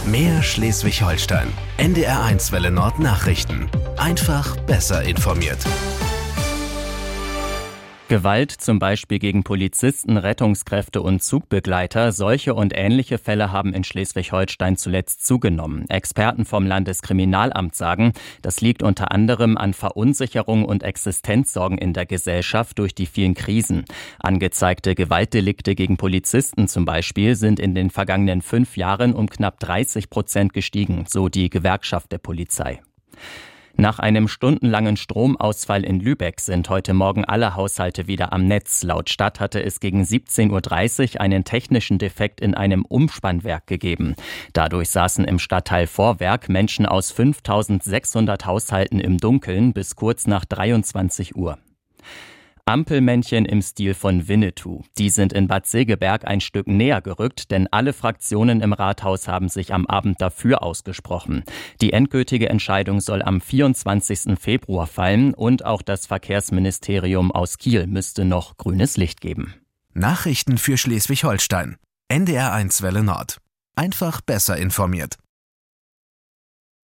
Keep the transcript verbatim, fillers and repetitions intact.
Mehr Schleswig-Holstein. N D R eins Welle Nord Nachrichten. Einfach besser informiert. Gewalt, zum Beispiel gegen Polizisten, Rettungskräfte und Zugbegleiter, solche und ähnliche Fälle haben in Schleswig-Holstein zuletzt zugenommen. Experten vom Landeskriminalamt sagen, das liegt unter anderem an Verunsicherung und Existenzsorgen in der Gesellschaft durch die vielen Krisen. Angezeigte Gewaltdelikte gegen Polizisten zum Beispiel sind in den vergangenen fünf Jahren um knapp dreißig Prozent gestiegen, so die Gewerkschaft der Polizei. Nach einem stundenlangen Stromausfall in Lübeck sind heute Morgen alle Haushalte wieder am Netz. Laut Stadt hatte es gegen siebzehn Uhr dreißig einen technischen Defekt in einem Umspannwerk gegeben. Dadurch saßen im Stadtteil Vorwerk Menschen aus fünftausendsechshundert Haushalten im Dunkeln bis kurz nach dreiundzwanzig Uhr. Ampelmännchen im Stil von Winnetou. Die sind in Bad Segeberg ein Stück näher gerückt, denn alle Fraktionen im Rathaus haben sich am Abend dafür ausgesprochen. Die endgültige Entscheidung soll am vierundzwanzigsten Februar fallen und auch das Verkehrsministerium aus Kiel müsste noch grünes Licht geben. Nachrichten für Schleswig-Holstein. N D R eins Welle Nord. Einfach besser informiert.